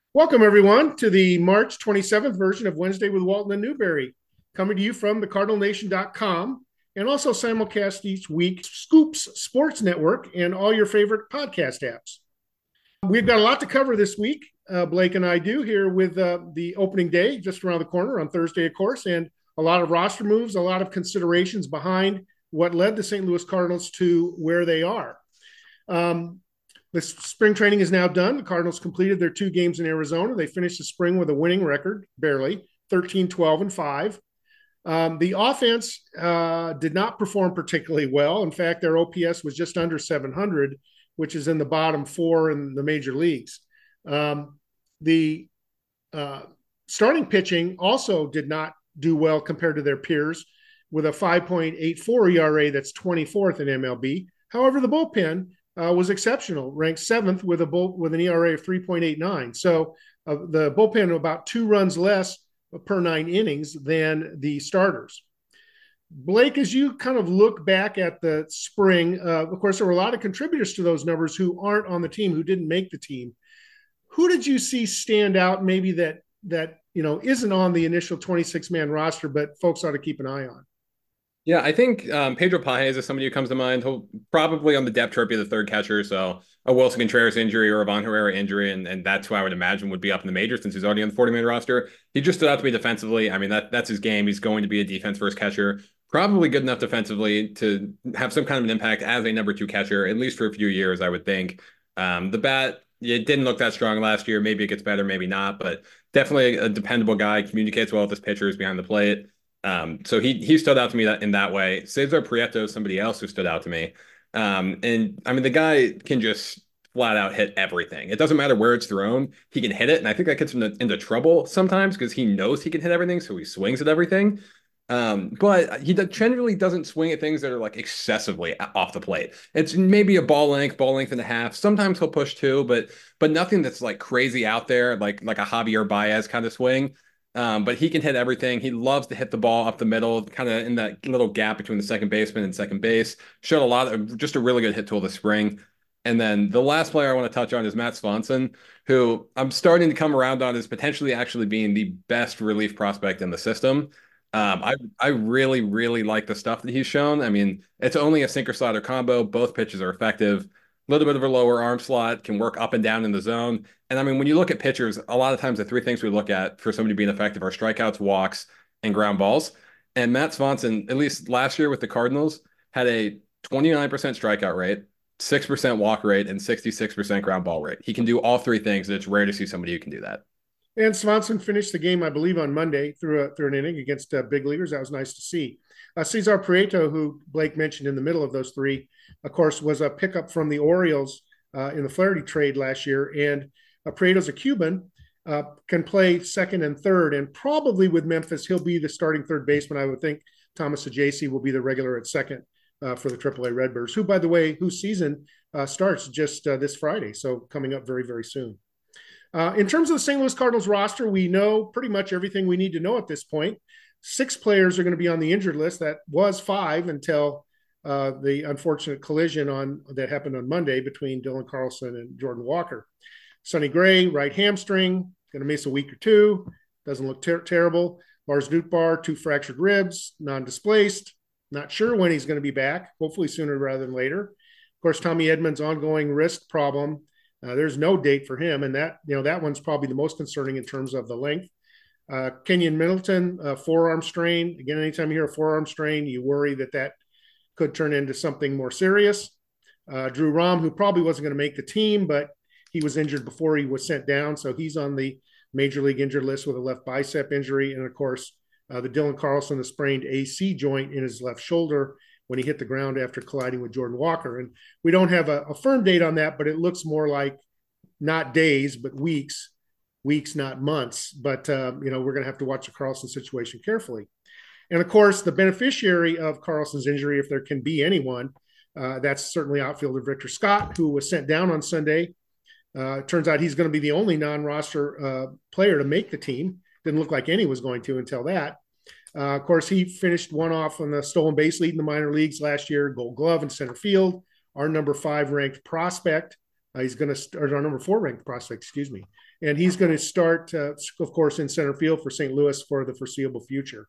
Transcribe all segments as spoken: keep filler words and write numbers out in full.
Welcome, everyone, to the March twenty-seventh version of Wednesday with Walton and Newberry, coming to you from the cardinal nation dot com and also simulcast each week Scoops Sports Network and all your favorite podcast apps. We've got a lot to cover this week. Uh, Blake and I do here with uh, the opening day just around the corner on Thursday, of course, and a lot of roster moves, a lot of considerations behind what led the Saint Louis Cardinals to where they are. Um, the spring training is now done. The Cardinals completed their two games in Arizona. They finished the spring with a winning record, barely thirteen, twelve, and five. Um, the offense uh, did not perform particularly well. In fact, their O P S was just under seven hundred, which is in the bottom four in the major leagues. Um, the uh, starting pitching also did not do well compared to their peers with a five point eight four E R A that's twenty-fourth in M L B. However, the bullpen uh, was exceptional, ranked seventh with a bull, with an E R A of three point eight nine. So uh, the bullpen about two runs less per nine innings than the starters. Blake, as you kind of look back at the spring, uh, of course, there were a lot of contributors to those numbers who aren't on the team, who didn't make the team. Who did you see stand out, maybe that that you know isn't on the initial twenty-six man roster, but folks ought to keep an eye on? Yeah, I think um, Pedro Pages is somebody who comes to mind. He'll probably on the depth chart be the third catcher. So a Wilson Contreras injury or a Von Herrera injury, and, and that's who I would imagine would be up in the majors since he's already on the forty man roster. He just stood out to me defensively. I mean, that that's his game. He's going to be a defense first catcher, probably good enough defensively to have some kind of an impact as a number two catcher, at least for a few years, I would think. Um, the bat, it didn't look that strong last year. Maybe it gets better, maybe not, but definitely a dependable guy, communicates well with his pitchers behind the plate. Um, so he he stood out to me that in that way. Cesar Prieto is somebody else who stood out to me. Um, and I mean, the guy can just flat out hit everything. It doesn't matter where it's thrown, he can hit it. And I think that gets him into, into trouble sometimes because he knows he can hit everything, so he swings at everything. Um, but he generally doesn't swing at things that are like excessively off the plate. It's maybe a ball length, ball length and a half. Sometimes he'll push two, but but nothing that's like crazy out there, like like a Javier Baez kind of swing. Um, but he can hit everything. He loves to hit the ball up the middle, kind of in that little gap between the second baseman and second base. Showed a lot of just a really good hit tool this spring. And then the last player I want to touch on is Matt Swanson, who I'm starting to come around on as potentially actually being the best relief prospect in the system. Um, I I really, really like the stuff that he's shown. I mean, it's only a sinker slider combo. Both pitches are effective. A little bit of a lower arm slot, can work up and down in the zone. And I mean, when you look at pitchers, a lot of times the three things we look at for somebody being effective are strikeouts, walks, and ground balls. And Matt Swanson, at least last year with the Cardinals, had a twenty-nine percent strikeout rate, six percent walk rate, and sixty-six percent ground ball rate. He can do all three things, and it's rare to see somebody who can do that. And Swanson finished the game, I believe, on Monday through a, through an inning against uh, big leaguers. That was nice to see. Uh, Cesar Prieto, who Blake mentioned in the middle of those three, of course, was a pickup from the Orioles uh, in the Flaherty trade last year. And uh, Prieto's a Cuban, uh, can play second and third. And probably with Memphis, he'll be the starting third baseman. I would think Thomas Ajayci will be the regular at second uh, for the triple A Redbirds, who, by the way, whose season uh, starts just uh, this Friday. So coming up very, very soon. Uh, in terms of the Saint Louis Cardinals roster, we know pretty much everything we need to know at this point. Six players are going to be on the injured list. That was five until uh, the unfortunate collision on that happened on Monday between Dylan Carlson and Jordan Walker. Sonny Gray, right hamstring, going to miss a week or two. Doesn't look ter- terrible. Lars Nootbaar, two fractured ribs, non-displaced. Not sure when he's going to be back. Hopefully sooner rather than later. Of course, Tommy Edmonds' ongoing wrist problem. Uh, there's no date for him, and that you know that one's probably the most concerning in terms of the length. Uh, Kenyon Middleton, uh, forearm strain. Again, anytime you hear a forearm strain, you worry that that could turn into something more serious. Uh, Drew Rom, who probably wasn't going to make the team, but he was injured before he was sent down, so he's on the major league injured list with a left bicep injury, and of course, uh, the Dylan Carlson, the sprained A C joint in his left shoulder when he hit the ground after colliding with Jordan Walker. And we don't have a, a firm date on that, but it looks more like not days, but weeks, weeks, not months. But, uh, you know, we're going to have to watch the Carlson situation carefully. And of course, the beneficiary of Carlson's injury, if there can be anyone, uh, that's certainly outfielder Victor Scott, who was sent down on Sunday. Uh, turns out he's going to be the only non-roster uh, player to make the team. Didn't look like any was going to until that. Uh, of course, he finished one off on the stolen base lead in the minor leagues last year, Gold Glove in center field. Our number five ranked prospect Uh, he's going to start our number four ranked prospect, excuse me. And he's going to start, uh, of course, in center field for Saint Louis for the foreseeable future.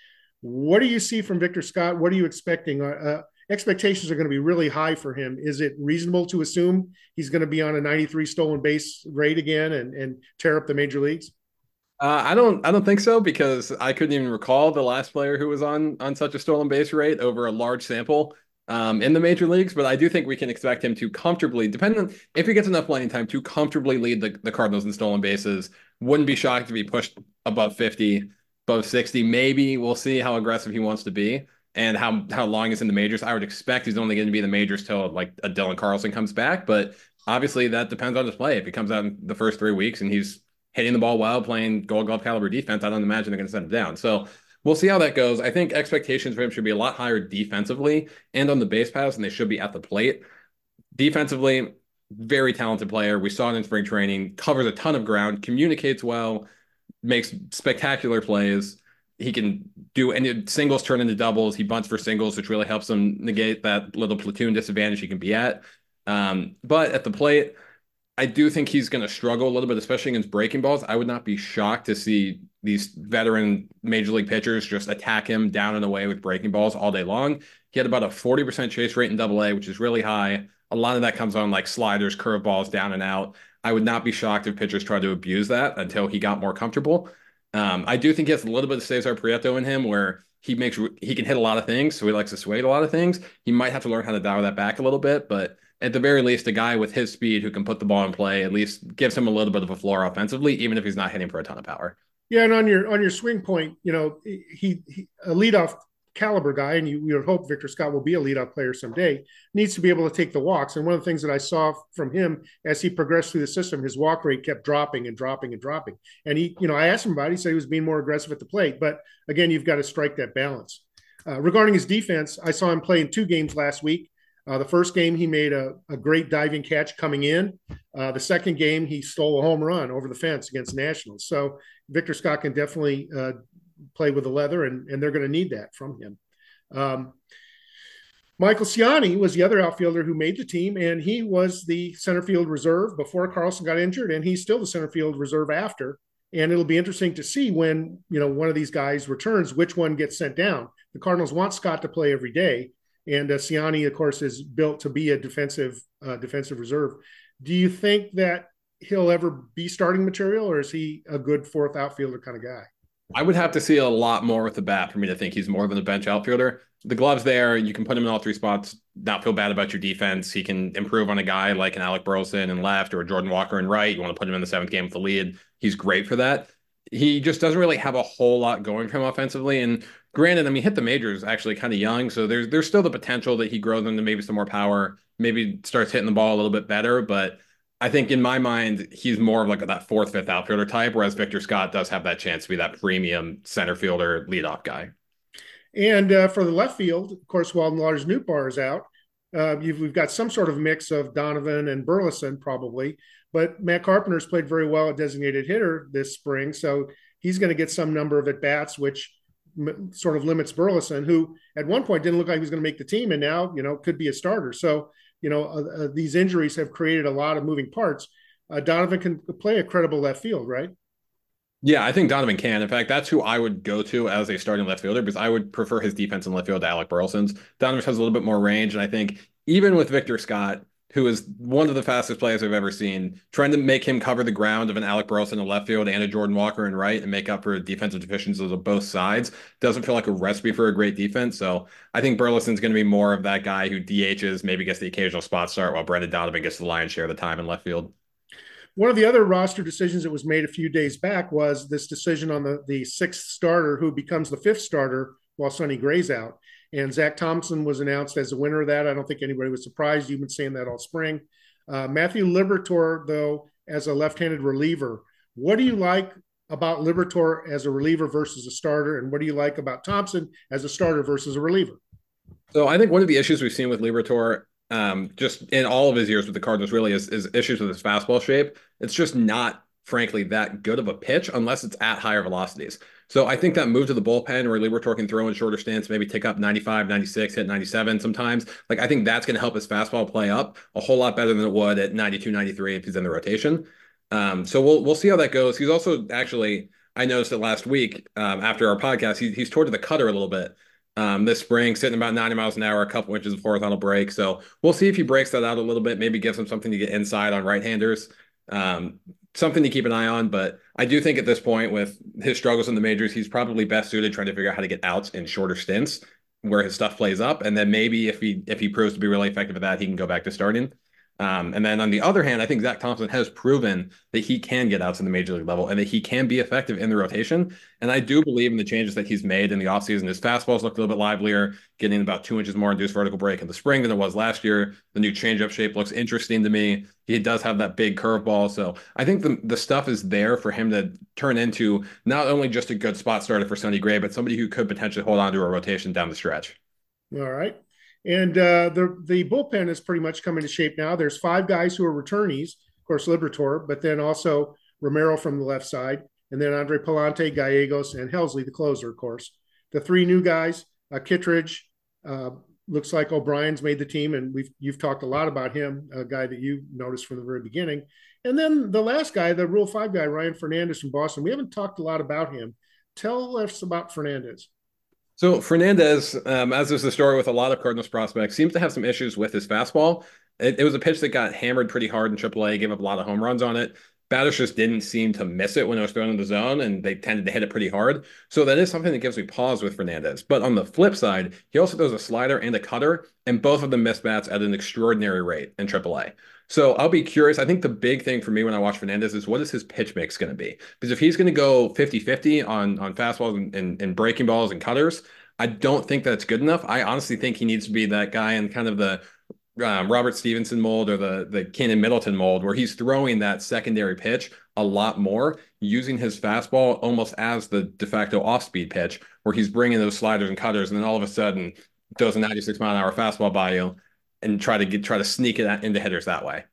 What do you see from Victor Scott? What are you expecting? Uh, uh, expectations are going to be really high for him. Is it reasonable to assume he's going to be on a ninety-three stolen base rate again and, and tear up the major leagues? Uh, I don't I don't think so because I couldn't even recall the last player who was on on such a stolen base rate over a large sample um, in the major leagues. But I do think we can expect him to comfortably, depending on if he gets enough playing time, to comfortably lead the, the Cardinals in stolen bases. Wouldn't be shocked if he pushed above fifty, above sixty. Maybe we'll see how aggressive he wants to be and how how long he's in the majors. I would expect he's only going to be in the majors till like a Dylan Carlson comes back, but obviously that depends on his play. If he comes out in the first three weeks and he's hitting the ball well, playing Gold Glove caliber defense, I don't imagine they're going to send him down. So we'll see how that goes. I think expectations for him should be a lot higher defensively and on the base paths, and they should be at the plate. Defensively, very talented player. We saw it in spring training, covers a ton of ground, communicates well, makes spectacular plays. He can do any singles turn into doubles. He bunts for singles, which really helps him negate that little platoon disadvantage he can be at. Um, but at the plate, I do think he's going to struggle a little bit, especially against breaking balls. I would not be shocked to see these veteran major league pitchers just attack him down and away with breaking balls all day long. He had about a forty percent chase rate in double A, which is really high. A lot of that comes on like sliders, curveballs, down and out. I would not be shocked if pitchers tried to abuse that until he got more comfortable. Um, I do think he has a little bit of Cesar Prieto in him where he makes he can hit a lot of things, so he likes to sway a lot of things. He might have to learn how to dial that back a little bit, but at the very least, a guy with his speed who can put the ball in play at least gives him a little bit of a floor offensively, even if he's not hitting for a ton of power. Yeah, and on your on your swing point, you know, he, he a leadoff caliber guy, and you, you would hope Victor Scott will be a leadoff player someday, needs to be able to take the walks. And one of the things that I saw from him as he progressed through the system, his walk rate kept dropping and dropping and dropping. And he, you know, I asked him about it. He said he was being more aggressive at the plate. But again, you've got to strike that balance. Uh, regarding his defense, I saw him play in two games last week. Uh, the first game, he made a, a great diving catch coming in. Uh, the second game, he stole a home run over the fence against Nationals. So Victor Scott can definitely uh, play with the leather, and, and they're going to need that from him. Um, Michael Ciani was the other outfielder who made the team, and he was the center field reserve before Carlson got injured, and he's still the center field reserve after. And it'll be interesting to see when, you know, one of these guys returns, which one gets sent down. The Cardinals want Scott to play every day. And uh, Ciani, of course, is built to be a defensive uh, defensive reserve. Do you think that he'll ever be starting material, or is he a good fourth outfielder kind of guy? I would have to see a lot more with the bat for me to think he's more than a bench outfielder. The glove's there. You can put him in all three spots, not feel bad about your defense. He can improve on a guy like an Alec Burleson in left or Jordan Walker in right. You want to put him in the seventh game with the lead. He's great for that. He just doesn't really have a whole lot going for him offensively. And granted, I mean, hit the majors actually kind of young. So there's, there's still the potential that he grows into maybe some more power, maybe starts hitting the ball a little bit better. But I think in my mind, he's more of like that fourth, fifth outfielder type, whereas Victor Scott does have that chance to be that premium center fielder leadoff guy. And uh, for the left field, of course, while Lars Nootbaar is out, uh, we've got some sort of mix of Donovan and Burleson probably, but Matt Carpenter's played very well at designated hitter this spring, so he's going to get some number of at-bats, which m- sort of limits Burleson, who at one point didn't look like he was going to make the team, and now, you know, could be a starter. So, you know, uh, uh, these injuries have created a lot of moving parts. Uh, Donovan can play a credible left field, right? Yeah, I think Donovan can. In fact, that's who I would go to as a starting left fielder because I would prefer his defense in left field to Alec Burleson's. Donovan has a little bit more range, and I think even with Victor Scott, who is one of the fastest players I've ever seen, trying to make him cover the ground of an Alec Burleson in left field and a Jordan Walker in right and make up for defensive deficiencies of both sides doesn't feel like a recipe for a great defense. So I think Burleson's going to be more of that guy who D Hs, maybe gets the occasional spot start while Brendan Donovan gets the lion's share of the time in left field. One of the other roster decisions that was made a few days back was this decision on the, the sixth starter who becomes the fifth starter while Sonny Gray's out. And Zach Thompson was announced as the winner of that. I don't think anybody was surprised. You've been saying that all spring. Uh, Matthew Liberatore, though, as a left-handed reliever, what do you like about Liberatore as a reliever versus a starter? And what do you like about Thompson as a starter versus a reliever? So I think one of the issues we've seen with Liberatore Um, just in all of his years with the Cardinals really is, is issues with his fastball shape. It's just not, frankly, that good of a pitch unless it's at higher velocities. So I think that move to the bullpen, really, we're talking throwing shorter stints, maybe take up ninety-five, ninety-six, hit ninety-seven sometimes. Like, I think that's going to help his fastball play up a whole lot better than it would at ninety-two, ninety-three if he's in the rotation. Um, so we'll we'll see how that goes. He's also actually, I noticed it last week um, after our podcast, he, he's toward the cutter a little bit um, this spring, sitting about ninety miles an hour, a couple inches of horizontal break. So we'll see if he breaks that out a little bit, maybe gives him something to get inside on right-handers. Um, something to keep an eye on, but I do think at this point, with his struggles in the majors, he's probably best suited trying to figure out how to get outs in shorter stints where his stuff plays up. And then maybe if he if he proves to be really effective at that, he can go back to starting. Um, and then on the other hand, I think Zach Thompson has proven that he can get outs in the major league level and that he can be effective in the rotation. And I do believe in the changes that he's made in the offseason. His fastballs look a little bit livelier, getting about two inches more induced vertical break in the spring than it was last year. The new changeup shape looks interesting to me. He does have that big curveball. So I think the, the stuff is there for him to turn into not only just a good spot starter for Sonny Gray, but somebody who could potentially hold on to a rotation down the stretch. All right. And uh, the the bullpen is pretty much coming to shape now. There's five guys who are returnees, of course, Liberatore, but then also Romero from the left side, and then Andre Palante, Gallegos, and Helsley, the closer, of course. The three new guys, uh, Kittredge, uh, looks like O'Brien's made the team, and we've you've talked a lot about him, a guy that you noticed from the very beginning. And then the last guy, the Rule five guy, Ryan Fernandez from Boston. We haven't talked a lot about him. Tell us about Fernandez. So Fernandez, um, as is the story with a lot of Cardinals prospects, seems to have some issues with his fastball. It, it was a pitch that got hammered pretty hard in triple A, gave up a lot of home runs on it. Batters just didn't seem to miss it when it was thrown in the zone, and they tended to hit it pretty hard. So that is something that gives me pause with Fernandez. But on the flip side, he also throws a slider and a cutter, and both of them miss bats at an extraordinary rate in triple A. So I'll be curious. I think the big thing for me when I watch Fernandez is what is his pitch mix going to be? Because if he's going to go fifty-fifty on, on fastballs and, and, and breaking balls and cutters, I don't think that's good enough. I honestly think he needs to be that guy in kind of the um, Robert Stevenson mold or the the Kenan Middleton mold, where he's throwing that secondary pitch a lot more, using his fastball almost as the de facto off-speed pitch, where he's bringing those sliders and cutters, and then all of a sudden throws a ninety-six mile an hour fastball by you and try to get try to sneak it into hitters that way.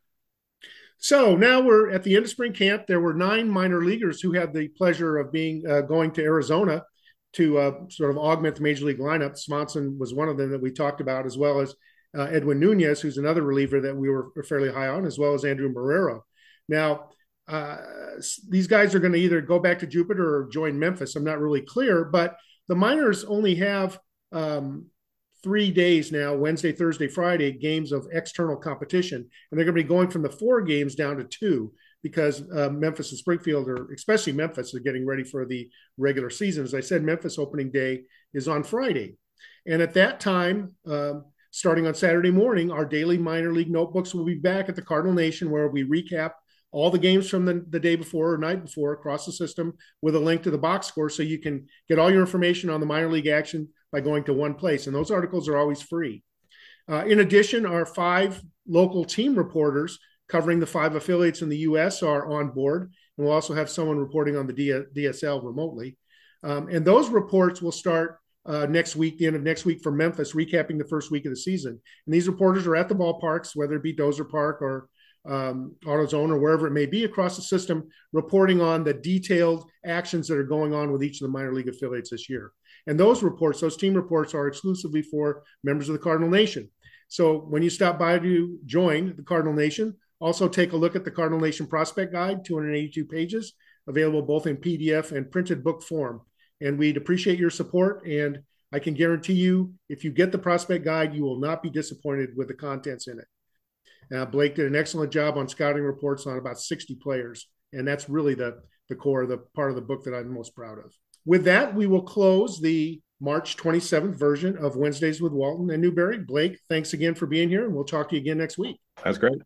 So now we're at the end of spring camp. There were nine minor leaguers who had the pleasure of being uh, going to Arizona to uh, sort of augment the major league lineup. Swanson was one of them that we talked about, as well as uh, Edwin Nunez, who's another reliever that we were fairly high on, as well as Andrew Marrero. Now, uh, these guys are going to either go back to Jupiter or join Memphis. I'm not really clear, but the minors only have um, three days now, Wednesday, Thursday, Friday, games of external competition. And they're going to be going from the four games down to two, because uh, Memphis and Springfield, or especially Memphis, are getting ready for the regular season. As I said, Memphis opening day is on Friday. And at that time, um, starting on Saturday morning, our daily minor league notebooks will be back at the Cardinal Nation, where we recap all the games from the, the day before or night before across the system with a link to the box score, so you can get all your information on the minor league action by going to one place. And those articles are always free. Uh, in addition, our five local team reporters covering the five affiliates in the U S are on board. And we'll also have someone reporting on the D S L remotely. Um, and those reports will start uh, next week, the end of next week for Memphis, recapping the first week of the season. And these reporters are at the ballparks, whether it be Dozer Park or um, AutoZone or wherever it may be across the system, reporting on the detailed actions that are going on with each of the minor league affiliates this year. And those reports, those team reports, are exclusively for members of the Cardinal Nation. So when you stop by to join the Cardinal Nation, also take a look at the Cardinal Nation Prospect Guide, two hundred eighty-two pages, available both in P D F and printed book form. And we'd appreciate your support. And I can guarantee you, if you get the Prospect Guide, you will not be disappointed with the contents in it. Uh, Blake did an excellent job on scouting reports on about sixty players. And that's really the, the core, the part of the book that I'm most proud of. With that, we will close the March twenty-seventh version of Wednesdays with Walton and Newberry. Blake, thanks again for being here, and we'll talk to you again next week. That's great.